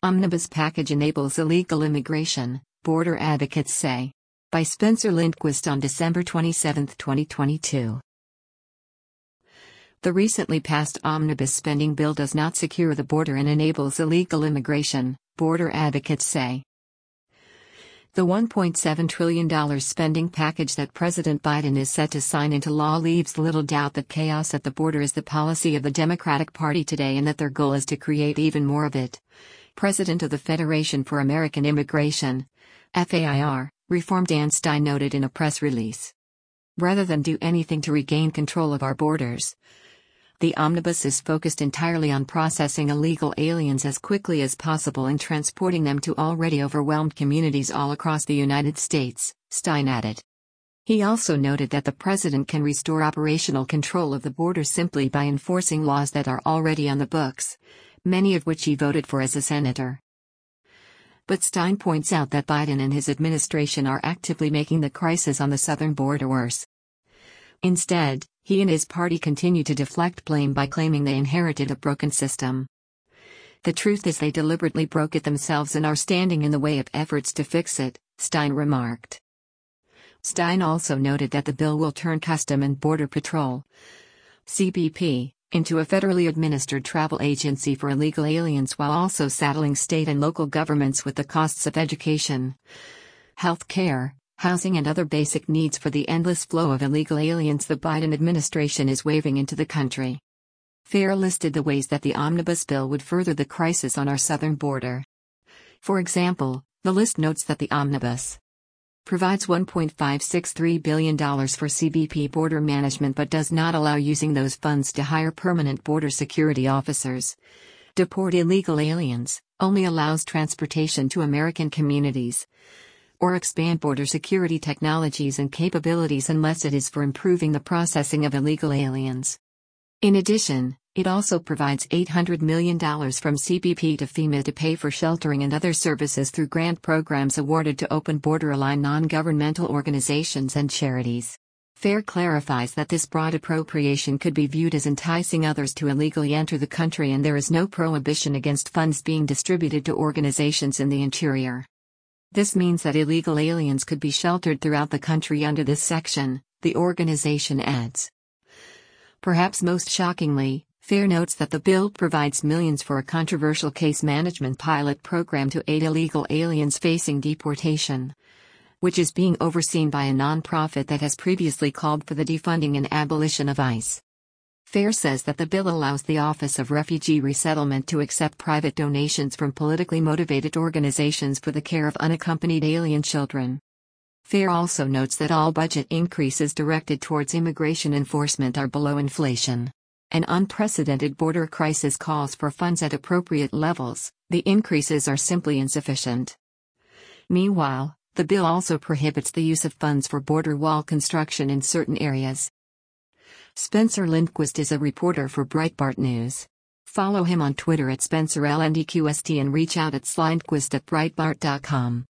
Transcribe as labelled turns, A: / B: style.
A: Omnibus package enables illegal immigration, border advocates say. By Spencer Lindquist on December 27, 2022. The recently passed omnibus spending bill does not secure the border and enables illegal immigration, border advocates say. The $1.7 trillion spending package that President Biden is set to sign into law leaves little doubt that chaos at the border is the policy of the Democratic Party today and that their goal is to create even more of it. President of the Federation for American Immigration, FAIR, Reform Dan Stein noted in a press release. Rather than do anything to regain control of our borders, the omnibus is focused entirely on processing illegal aliens as quickly as possible and transporting them to already overwhelmed communities all across the United States, Stein added. He also noted that the president can restore operational control of the border simply by enforcing laws that are already on the books, many of which he voted for as a senator. But Stein points out that Biden and his administration are actively making the crisis on the southern border worse. Instead, he and his party continue to deflect blame by claiming they inherited a broken system. The truth is they deliberately broke it themselves and are standing in the way of efforts to fix it, Stein remarked. Stein also noted that the bill will turn Custom and Border Patrol, CBP, into a federally administered travel agency for illegal aliens while also saddling state and local governments with the costs of education, health care, housing and other basic needs for the endless flow of illegal aliens the Biden administration is waving into the country. FAIR listed the ways that the omnibus bill would further the crisis on our southern border. For example, the list notes that the omnibus provides $1.563 billion for CBP border management but does not allow using those funds to hire permanent border security officers, deport illegal aliens, only allows transportation to American communities, or expand border security technologies and capabilities unless it is for improving the processing of illegal aliens. In addition, it also provides $800 million from CBP to FEMA to pay for sheltering and other services through grant programs awarded to open border-aligned non-governmental organizations and charities. FAIR clarifies that this broad appropriation could be viewed as enticing others to illegally enter the country and there is no prohibition against funds being distributed to organizations in the interior. This means that illegal aliens could be sheltered throughout the country under this section, the organization adds. Perhaps most shockingly, FAIR notes that the bill provides millions for a controversial case management pilot program to aid illegal aliens facing deportation, which is being overseen by a nonprofit that has previously called for the defunding and abolition of ICE. FAIR says that the bill allows the Office of Refugee Resettlement to accept private donations from politically motivated organizations for the care of unaccompanied alien children. FAIR also notes that all budget increases directed towards immigration enforcement are below inflation. An unprecedented border crisis calls for funds at appropriate levels, the increases are simply insufficient. Meanwhile, the bill also prohibits the use of funds for border wall construction in certain areas. Spencer Lindquist is a reporter for Breitbart News. Follow him on Twitter at SpencerLNDQST and reach out at slindquist@breitbart.com.